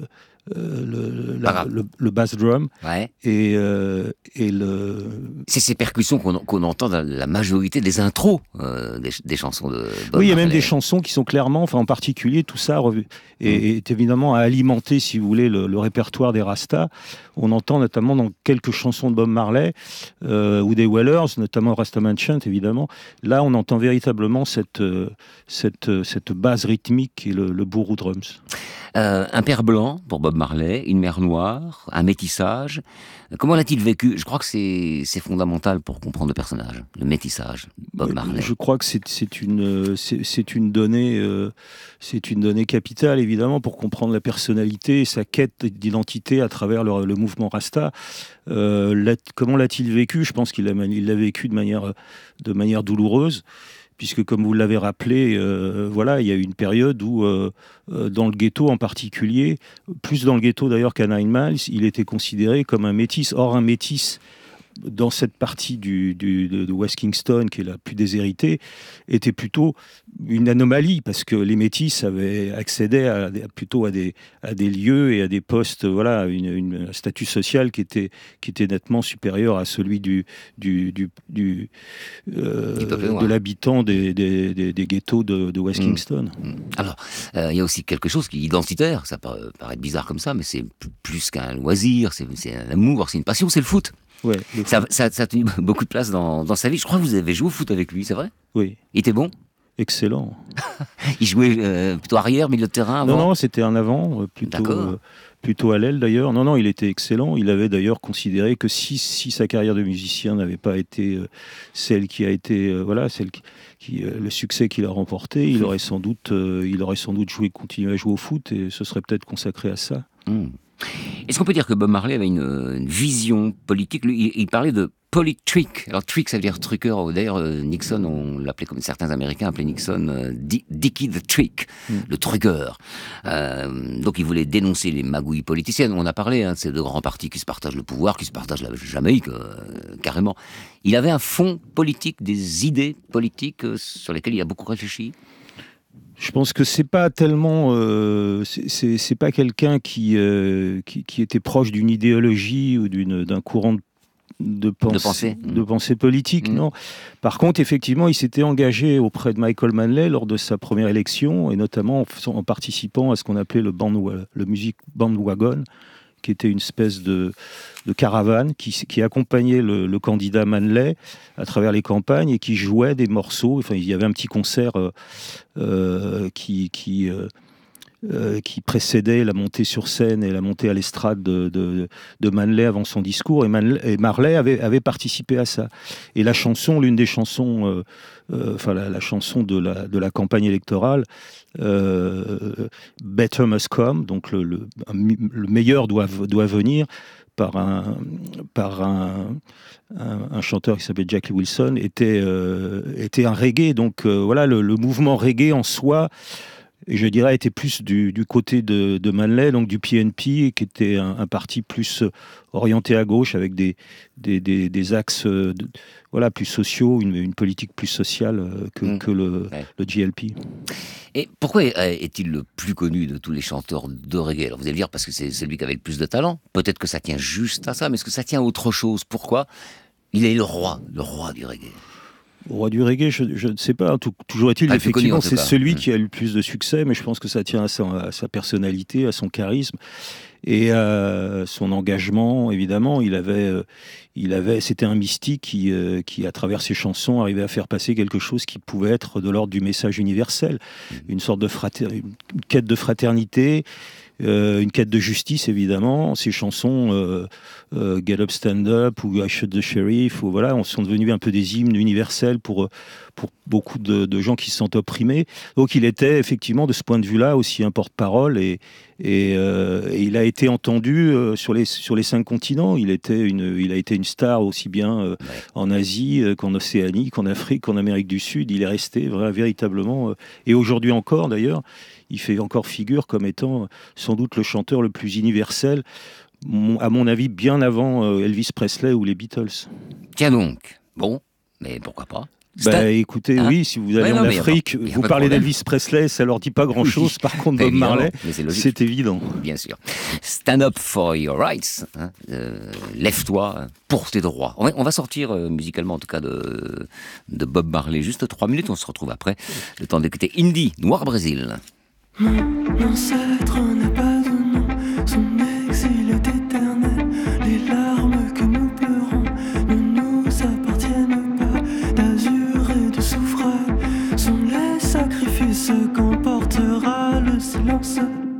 le bass drum, ouais. et c'est ces percussions qu'on entend dans la majorité des intros des chansons de Bob Marley. Oui, il y a même des chansons qui sont clairement, enfin en particulier tout ça est évidemment à alimenter, si vous voulez, le répertoire des Rastas. On entend notamment dans quelques chansons de Bob Marley ou des Wailers, notamment Rastaman Chant évidemment. Là, on entend véritablement cette base rythmique et le bourou drums. Un père blanc pour Bob Marley, une mère noire, un métissage. Comment l'a-t-il vécu ? Je crois que c'est fondamental pour comprendre le personnage, le métissage, Bob Marley. Je crois que c'est une donnée capitale, évidemment, pour comprendre la personnalité et sa quête d'identité à travers le mouvement Rasta. Comment l'a-t-il vécu ? Je pense qu'il l'a vécu de manière douloureuse. Puisque, comme vous l'avez rappelé, il y a eu une période où, dans le ghetto en particulier, plus dans le ghetto d'ailleurs qu'à Nine Miles, il était considéré comme un métis. Or, un métis, dans cette partie de West Kingston, qui est la plus déshéritée, était plutôt une anomalie, parce que les métis avaient accédé plutôt à des lieux et à des postes, un statut social qui était nettement supérieur à celui de l'habitant des ghettos de West Kingston. Alors, il y a aussi quelque chose qui est identitaire, ça paraît bizarre comme ça, mais c'est plus qu'un loisir, c'est un amour, c'est une passion, c'est le foot. Ouais, ça a tenu beaucoup de place dans sa vie. Je crois que vous avez joué au foot avec lui, c'est vrai ? Oui. Il était bon ? Excellent. Il jouait plutôt arrière, milieu de terrain avant ? Non, c'était un avant, plutôt à l'aile d'ailleurs. Non, il était excellent. Il avait d'ailleurs considéré que si sa carrière de musicien n'avait pas été celle qui a été, le succès qu'il a remporté, il aurait sans doute continué à jouer au foot et se serait peut-être consacré à ça. Est-ce qu'on peut dire que Bob Marley avait une vision politique ? Lui, il parlait de politrick. Alors, trick, ça veut dire truqueur. D'ailleurs, Nixon, on l'appelait, comme certains Américains appelaient Nixon, Dickie the Trick, le truqueur. Donc, il voulait dénoncer les magouilles politiciennes. On a parlé de ces 2 grands partis qui se partagent le pouvoir, qui se partagent la Jamaïque, carrément. Il avait un fond politique, des idées politiques sur lesquelles il a beaucoup réfléchi. Je pense que c'est pas tellement, c'est pas quelqu'un qui était proche d'une idéologie ou d'un courant de pensée politique, non. Par contre, effectivement, il s'était engagé auprès de Michael Manley lors de sa première élection, et notamment en participant à ce qu'on appelait le Music Bandwagon, qui était une espèce de caravane qui accompagnait le candidat Manley à travers les campagnes et qui jouait des morceaux. Enfin, il y avait un petit concert qui précédait la montée sur scène et la montée à l'estrade de Manley avant son discours. Et Marley avait participé à ça. Et la chanson, l'une des chansons, la chanson de la campagne électorale, Better Must Come, donc le meilleur doit venir, par un chanteur qui s'appelait Jackie Wilson, était un reggae. Donc le mouvement reggae en soi, et je dirais, était plus du côté de Manley, donc du PNP, qui était un parti plus orienté à gauche, avec des axes plus sociaux, une politique plus sociale que le GLP. Et pourquoi est-il le plus connu de tous les chanteurs de reggae ? Alors vous allez me dire, parce que c'est celui qui avait le plus de talent. Peut-être que ça tient juste à ça, mais est-ce que ça tient à autre chose ? Pourquoi ? Il est le roi du reggae. Au roi du reggae, je ne sais pas. Toujours est-il, effectivement, c'est celui qui a eu le plus de succès, mais je pense que ça tient à sa personnalité, à son charisme. Et son engagement, évidemment, c'était un mystique qui, à travers ses chansons, arrivait à faire passer quelque chose qui pouvait être de l'ordre du message universel, une sorte de une quête de fraternité, une quête de justice, évidemment. Ces chansons, Get Up, Stand Up ou I Shot the Sheriff, sont devenus un peu des hymnes universels pour beaucoup de gens qui se sentent opprimés. Donc il était effectivement, de ce point de vue-là, aussi un porte-parole et il a été entendu sur les 5 continents. Il a été une star aussi bien en Asie qu'en Océanie, qu'en Afrique, qu'en Amérique du Sud. Il est resté véritablement, et aujourd'hui encore d'ailleurs, il fait encore figure comme étant sans doute le chanteur le plus universel, à mon avis, bien avant Elvis Presley ou les Beatles. Tiens donc, bon, mais pourquoi pas ? Écoutez, oui, si vous allez en Afrique, vous parlez d'Elvis Presley, ça leur dit pas grand-chose. Par contre, Bob Marley, c'est évident. Bien sûr. Stand up for your rights. Lève-toi pour tes droits. On va sortir musicalement, en tout cas, de Bob Marley. Juste 3 minutes, on se retrouve après. Le temps d'écouter Indie, Noir Brésil. Mon ancêtre n'a pas de nom, son exil est éternel. Les larmes que nous pleurons ne nous appartiennent pas. D'azur et de soufre sont les sacrifices qu'emportera le silence.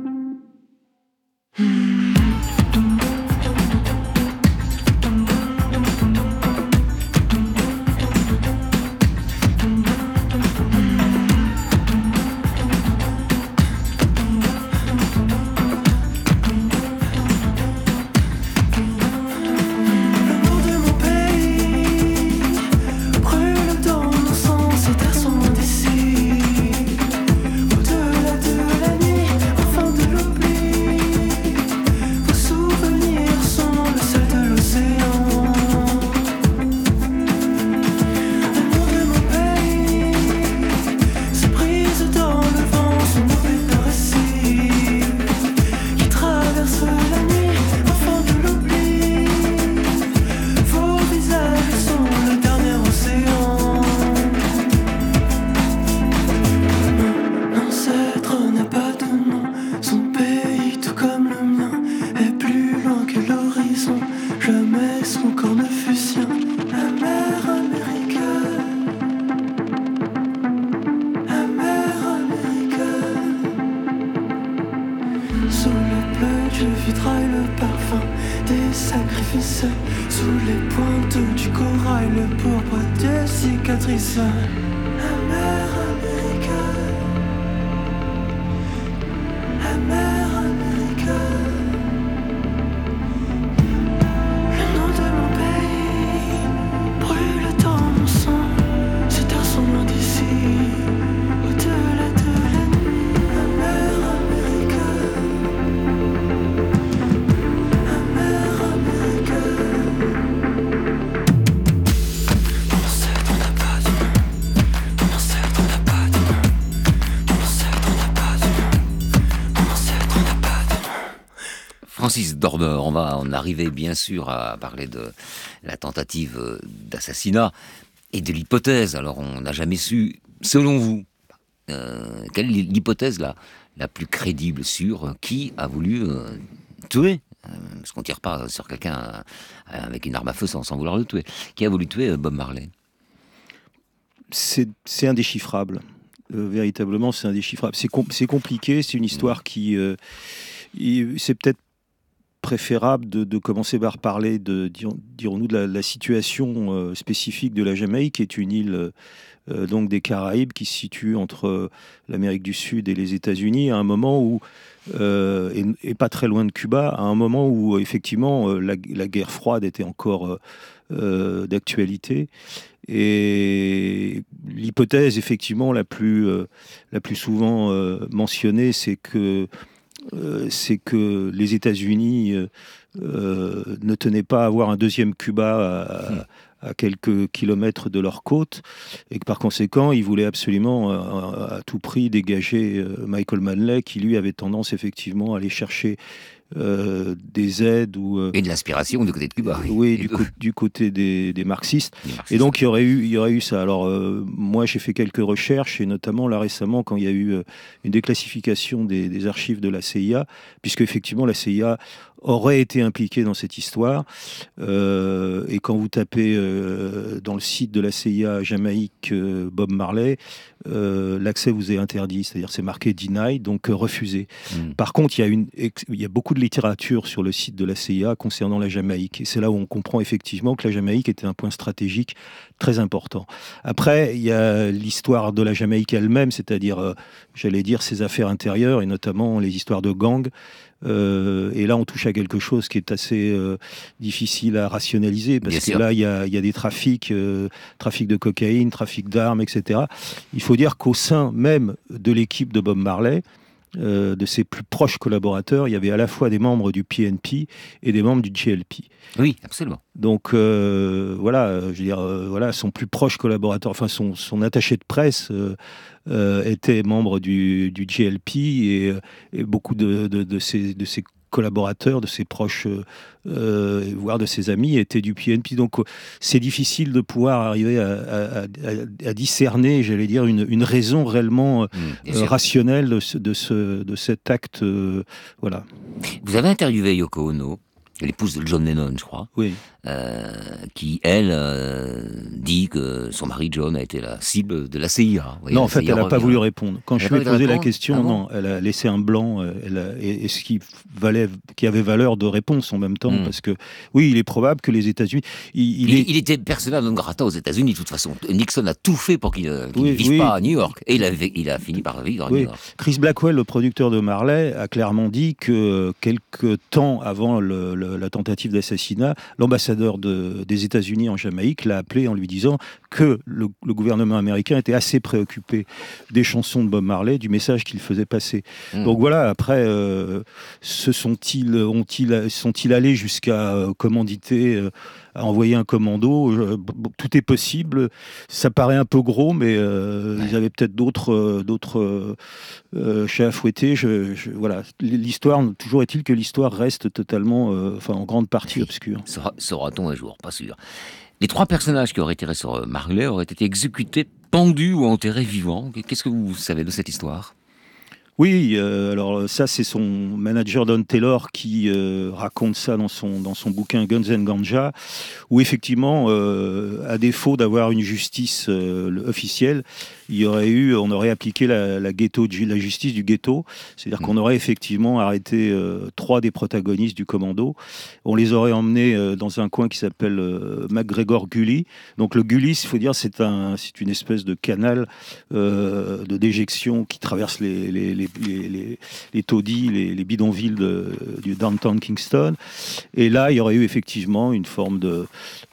Francis Dorner, on va en arriver bien sûr à parler de la tentative d'assassinat et de l'hypothèse. Alors on n'a jamais su, selon vous, quelle est l'hypothèse la plus crédible sur qui a voulu tuer, parce qu'on ne tire pas sur quelqu'un avec une arme à feu sans vouloir le tuer, qui a voulu tuer Bob Marley? C'est indéchiffrable. Véritablement, c'est indéchiffrable. C'est compliqué, c'est une histoire qui... c'est peut-être préférable de commencer par parler dirons-nous, de la situation spécifique de la Jamaïque, qui est une île donc des Caraïbes, qui se situe entre l'Amérique du Sud et les États-Unis, à un moment où, et pas très loin de Cuba, à un moment où effectivement la guerre froide était encore d'actualité. Et l'hypothèse effectivement la plus souvent mentionnée, c'est que les États-Unis ne tenaient pas à avoir un deuxième Cuba à quelques kilomètres de leur côte, et que par conséquent, ils voulaient absolument à tout prix dégager Michael Manley, qui lui avait tendance effectivement à aller chercher des aides et de l'inspiration du côté de Cuba. Oui, du côté des marxistes. Et donc il y aurait eu ça. Alors moi j'ai fait quelques recherches et notamment là récemment quand il y a eu une déclassification des archives de la CIA, puisque effectivement la CIA aurait été impliquée dans cette histoire. Et quand vous tapez dans le site de la CIA Jamaïque Bob Marley, l'accès vous est interdit, c'est-à-dire c'est marqué denied, donc refusé. Par contre, il y a beaucoup de littérature sur le site de la CIA concernant la Jamaïque, et c'est là où on comprend effectivement que la Jamaïque était un point stratégique très important. Après, il y a l'histoire de la Jamaïque elle-même, c'est-à-dire, j'allais dire, ses affaires intérieures, et notamment les histoires de gangs. Et là, on touche à quelque chose qui est assez difficile à rationaliser, parce que là, il y a des trafics de cocaïne, trafic d'armes, etc. Il faut dire qu'au sein même de l'équipe de Bob Marley, de ses plus proches collaborateurs, il y avait à la fois des membres du PNP et des membres du GLP. Oui, absolument. Donc voilà, je veux dire, voilà, son plus proche collaborateur, enfin son attaché de presse était membre du GLP et beaucoup de ses collaborateurs, de ses proches, voire de ses amis, étaient du PNP. Donc c'est difficile de pouvoir arriver à discerner, j'allais dire, une raison réellement rationnelle de cet acte. Voilà. Vous avez interviewé Yoko Ono, l'épouse de John Lennon, je crois, oui. Qui, elle, dit que son mari John a été la cible de la CIA. Non, en fait, elle n'a pas voulu répondre. Quand je lui ai posé la question, non, elle a laissé un blanc, et ce qui avait valeur de réponse en même temps, parce que, oui, il est probable que les États-Unis... Il était persona non grata aux États-Unis, de toute façon. Nixon a tout fait pour qu'il ne vive pas à New York, et il a fini par vivre à New York. Chris Blackwell, le producteur de Marley, a clairement dit que quelques temps avant la tentative d'assassinat, l'ambassadeur des États-Unis en Jamaïque l'a appelé en lui disant que le gouvernement américain était assez préoccupé des chansons de Bob Marley, du message qu'il faisait passer. Donc voilà, après, sont-ils allés jusqu'à commanditer, à envoyer un commando? Tout est possible. Ça paraît un peu gros, mais ils avaient peut-être d'autres chats à fouetter. Voilà. L'histoire, toujours est-il que l'histoire reste totalement, en grande partie obscure. Saura-t-on un jour? Pas sûr. Les 3 personnages qui auraient tiré sur Marley auraient été exécutés, pendus ou enterrés vivants. Qu'est-ce que vous savez de cette histoire? Oui, alors ça c'est son manager Don Taylor qui raconte ça dans son bouquin Guns and Ganja, où effectivement, à défaut d'avoir une justice officielle, on aurait appliqué la justice du ghetto, c'est-à-dire qu'on aurait effectivement arrêté 3 des protagonistes du commando. On les aurait emmenés dans un coin qui s'appelle McGregor Gully. Donc le Gully, il faut dire, c'est une espèce de canal de déjection qui traverse les taudis, les bidonvilles du downtown Kingston. Et là, il y aurait eu effectivement une forme de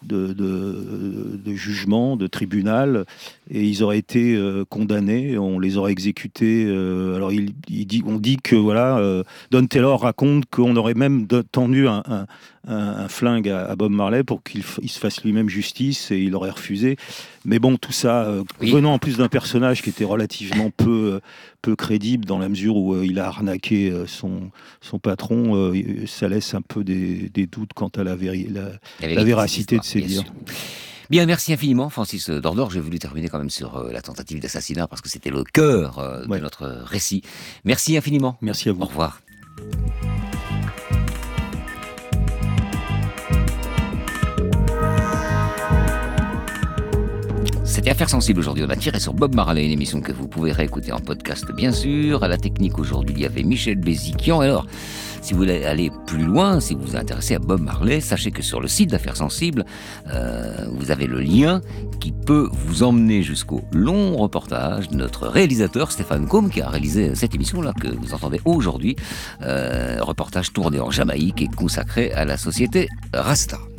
jugement, de tribunal, et ils auraient été condamnés, on les aurait exécutés. Alors on dit que voilà, Don Taylor raconte qu'on aurait même tendu un flingue à Bob Marley pour qu'il se fasse lui-même justice, et il aurait refusé. Mais bon, tout ça, venant en plus d'un personnage qui était relativement peu crédible, dans la mesure où il a arnaqué son patron, ça laisse un peu des doutes quant à la véracité de ses dires. Bien, merci infiniment, Francis Dordor. J'ai voulu terminer quand même sur la tentative d'assassinat, parce que c'était le cœur de notre récit. Merci infiniment. Merci à vous. Au revoir. C'était Affaires sensibles aujourd'hui. On a tiré sur Bob Marley, une émission que vous pouvez réécouter en podcast, bien sûr. À la technique aujourd'hui, il y avait Michel Béziquian. Alors, si vous voulez aller plus loin, si vous vous intéressez à Bob Marley, sachez que sur le site d'Affaires sensibles, vous avez le lien qui peut vous emmener jusqu'au long reportage de notre réalisateur Stéphane Combe, qui a réalisé cette émission-là que vous entendez aujourd'hui. Reportage tourné en Jamaïque et consacré à la société Rasta.